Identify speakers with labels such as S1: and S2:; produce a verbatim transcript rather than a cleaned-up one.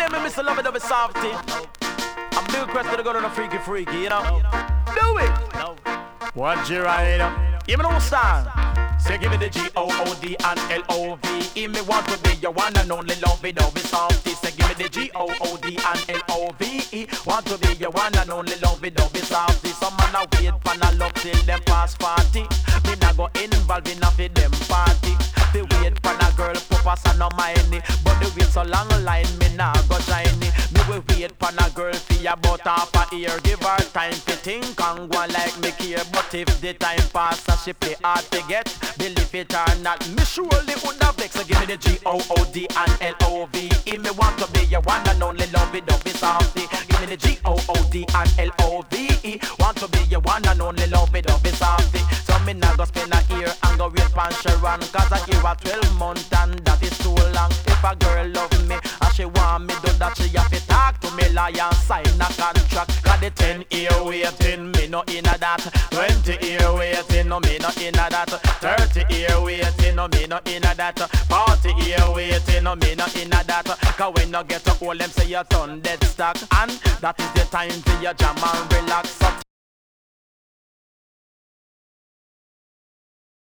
S1: name is Mister Lovey Dovey Softy. I'm Bill Crest to the girl on the freaky freaky, you know. Do it. What you ride? Give me no style. Say give me the G O O D and L O V E. Me want to be your one and only Lovey Dovey Softy. Say give me the G O O D and L O V E. Want to be your one and only Lovey Dovey Softy. Some man a wait for a love till them past forty. Me nah go involved in a fi them party. They wait for a girl purpose and no mind it. But they wait so long line me nah go join it. Me will wait for a girl fi about half a year. Give her time to think and go like me care. But if the time pass and she play hard to get, believe it or not, me surely would have vex. So give me the G O O D and L O V E. Me want to be your one and only Lovey Dovey Softy. Give me the G O O D and L O V E. Want to be your one and only Lovey Dovey Softy. So me nah go spend a year and go wait for Sharon. Cause I hear a twelve month and that is too long. If a girl love me and she want me do that, she have to talk to me lawyer and sign a contract. Cause the ten year waiting, me no in a that. Twenty year waiting, no me no in a that. Thirty year waiting, no me no in a that. Forty year waiting, no me no in a that. Cause when you get to old, them say you turn dead stock. And that is the time for your jam and relax. So